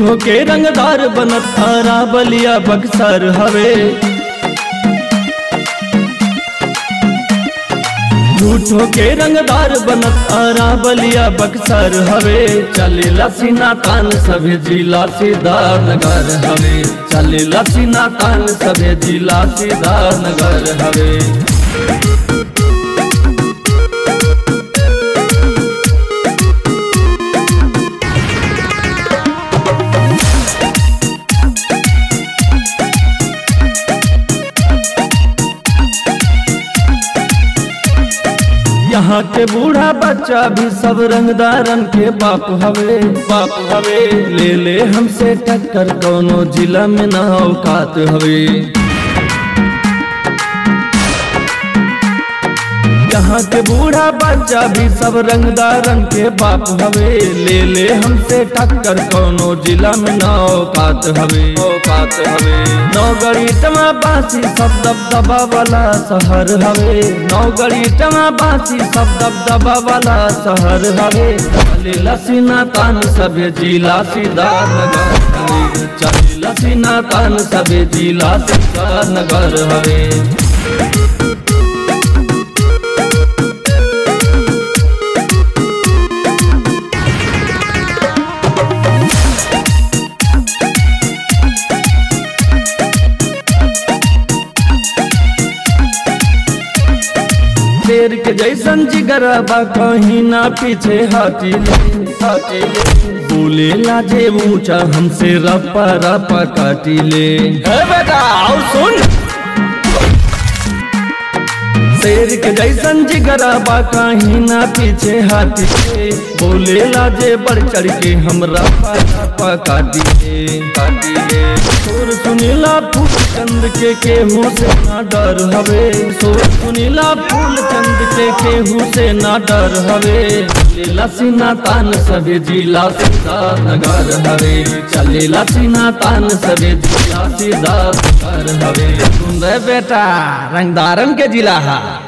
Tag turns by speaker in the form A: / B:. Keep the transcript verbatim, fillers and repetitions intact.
A: झूठो के रंगदार बनत थारा बलिया बक्सर हवे। झूठो के रंगदार बनत थारा बलिया बक्सर हवे। चलेला सीना तान सभे जिला सीधा नगर हवे। चलेला सीना तान सभे जिला सीधा नगर हवे। यहाँ के बूढ़ा बच्चा भी सब रंगदारन के बाप हवे बाप हवे। ले ले हमसे टक्कर कौनो जिला में ना औकात हवे। यहाँ के बूढ़ा बच्चा भी सब रंगदारन के बाप हवे। ले ले हमसे टक्कर कौनो जिला में ना औकात हवे औकात हवे। नौगढ़ी टमा बासी सब दबदबा वाला शहर हवे। नौगढ़ी टमा बासी सब दबदबा वाला शहर हवे। चलेला सीना तान सभे जिला सीधा नगर हवे। चलेला सीना तान सभे जिला सीधा नगर हवे। शेर के जैसन जिगरा बा कहीं ना पीछे हाथी हाथी बोले लाजे ऊंचा हमसे रपा रपा काटी ले। बेटा आओ सुन। शेर के जैसन जिगरा बा कहीं ना पीछे हाथी बोले लाजे बढ़ चढ़ के हम रपा रपा काटी ले काटी ले। सुर सुनीला फूल चंद के केहू से ना डर हवे। सुर सुनीला फूल चंद के केहू से ना डर हवे। चलेला सीना तान सभे जिला सीधा नगर हवे। चलेला सीना तान सभे जिला सीधा नगर हवे। सुन रे बेटा रंगदारन के जिला है।